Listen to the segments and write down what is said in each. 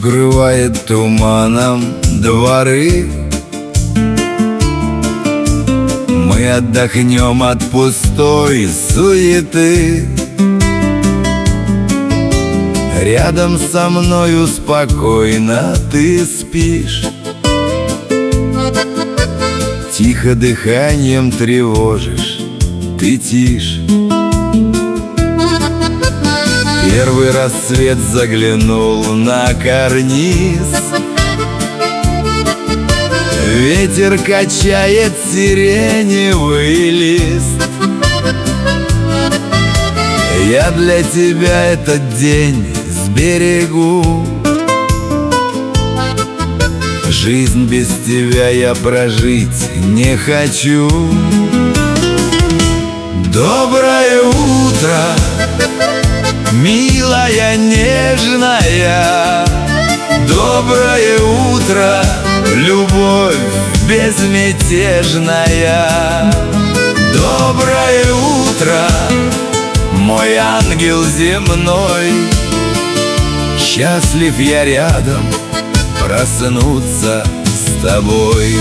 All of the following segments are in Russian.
укрывает туманом дворы. Мы отдохнем от пустой суеты. Рядом со мною спокойно ты спишь, тихо дыханием тревожишь ты тишь. Первый рассвет заглянул на карниз. Ветер качает сиреневый лист. Я для тебя этот день сберегу. Жизнь без тебя я прожить не хочу. Доброе утро, милая, нежная. Доброе утро, любовь безмятежная. Доброе утро, мой ангел земной. Счастлив я рядом проснуться с тобой.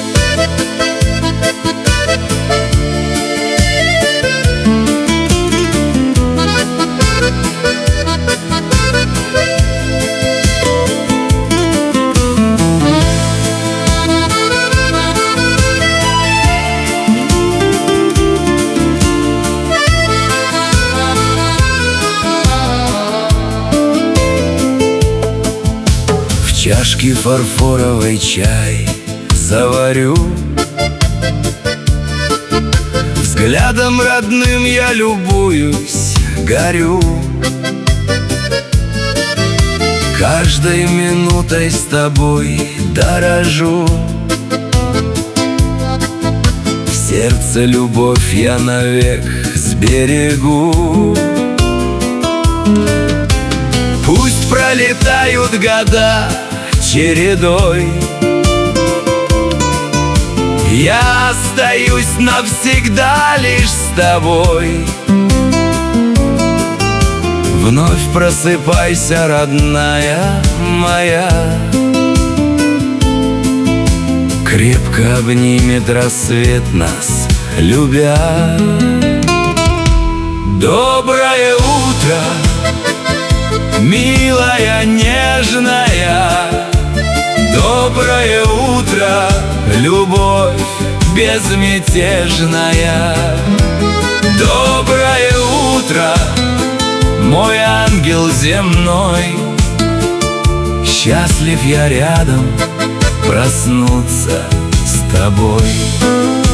В чашке фарфоровой чай заварю. Взглядом родным я любуюсь, горю. Каждой минутой с тобой дорожу. В сердце любовь я навек сберегу. Пусть пролетают года чередой, я остаюсь навсегда лишь с тобой. Вновь просыпайся, родная моя. Крепко обнимет рассвет нас, любя. Доброе утро, милая, нежная. Доброе утро, любовь безмятежная. Доброе утро, мой ангел земной. Счастлив я рядом проснуться с тобой.